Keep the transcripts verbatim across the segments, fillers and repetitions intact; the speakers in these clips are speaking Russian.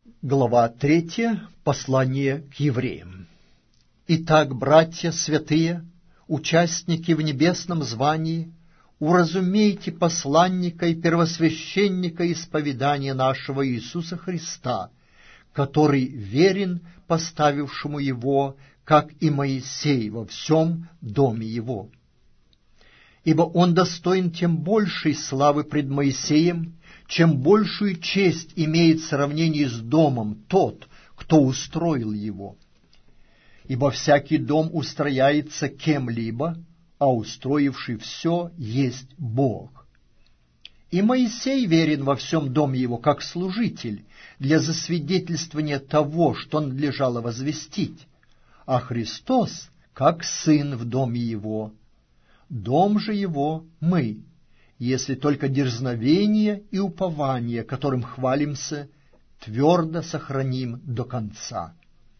Глава третья. Послание к евреям. Итак, братья святые, участники в небесном звании, уразумейте посланника и первосвященника исповедания нашего Иисуса Христа, который верен поставившему его, как и Моисей во всем доме его. Ибо он достоин тем большей славы пред Моисеем, чем большую честь имеет в сравнении с домом тот, кто устроил его. Ибо всякий дом устрояется кем-либо, а устроивший все есть Бог. И Моисей верен во всем доме его, как служитель, для засвидетельствования того, что надлежало возвестить, а Христос, как сын в доме его. Дом же его мы, если только дерзновение и упование, которым хвалимся, твердо сохраним до конца.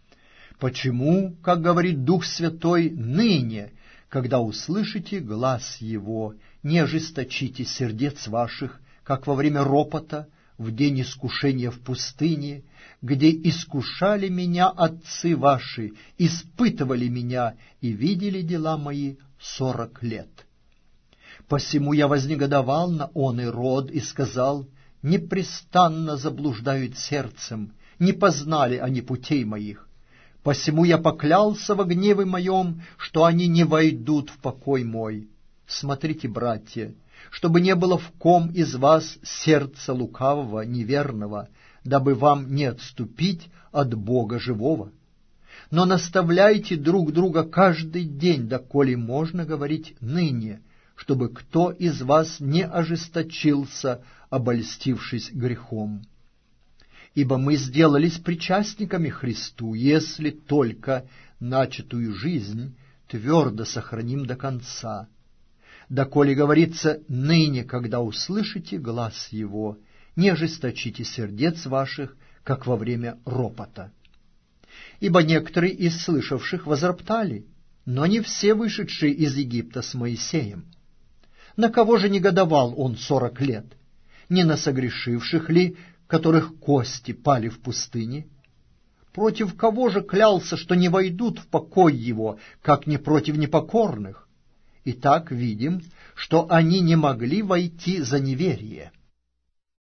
Почему, как говорит Дух Святой, ныне, когда услышите глас Его, не ожесточите сердец ваших, как во время ропота, в день искушения в пустыне, где искушали меня отцы ваши, испытывали меня и видели дела мои сорок лет. Посему я вознегодовал на он и род и сказал: непрестанно заблуждают сердцем, не познали они путей моих. Посему я поклялся во гневе моем, что они не войдут в покой мой. Смотрите, братья, чтобы не было в ком из вас сердца лукавого, неверного, дабы вам не отступить от Бога живого. Но наставляйте друг друга каждый день, доколе можно говорить ныне, чтобы кто из вас не ожесточился, обольстившись грехом. Ибо мы сделались причастниками Христу, если только начатую жизнь твердо сохраним до конца. Доколе говорится ныне, когда услышите глас Его, не ожесточите сердец ваших, как во время ропота. Ибо некоторые из слышавших возроптали, но не все вышедшие из Египта с Моисеем. На кого же негодовал он сорок лет? Не на согрешивших ли, которых кости пали в пустыне? Против кого же клялся, что не войдут в покой его, как не против непокорных? Итак, видим, что они не могли войти за неверие.